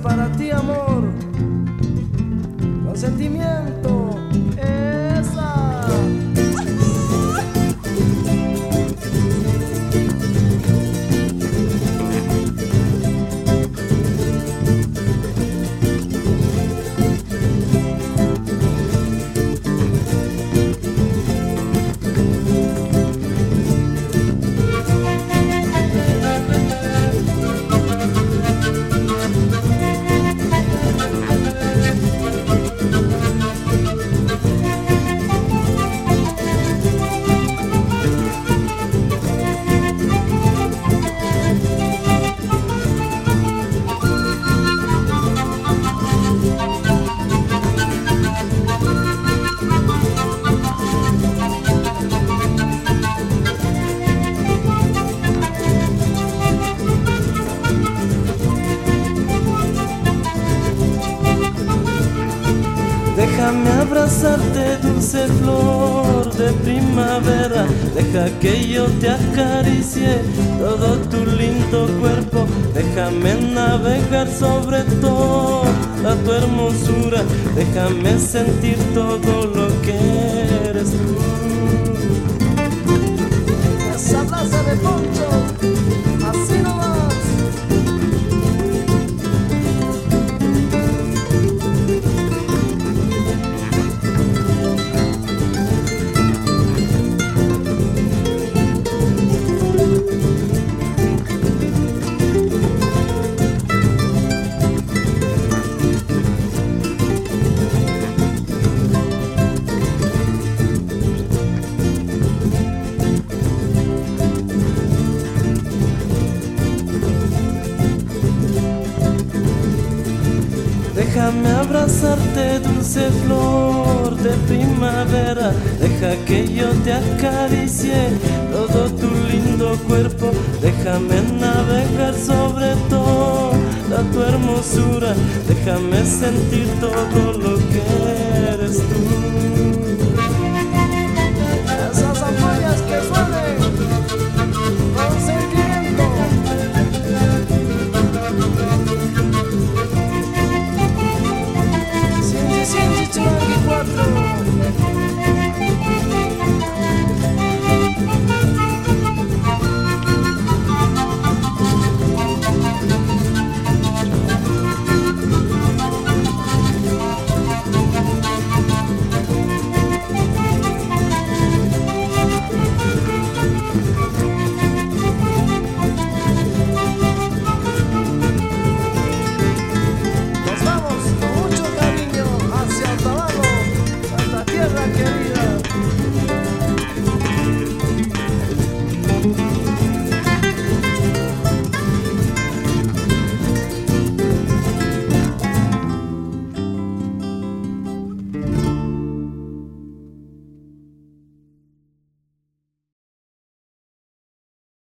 para ti, amor, con sentimiento, esa. Déjame abrazarte, dulce flor de primavera. Deja que yo te acaricie todo tu lindo cuerpo. Déjame navegar sobre toda tu hermosura. Déjame sentir todo lo que eres tú. Esa plaza de Poncho, así nomás. Déjame abrazarte, dulce flor de primavera. Deja que yo te acaricie todo tu lindo cuerpo. Déjame navegar sobre toda tu hermosura. Déjame sentir todo lo que eres tú.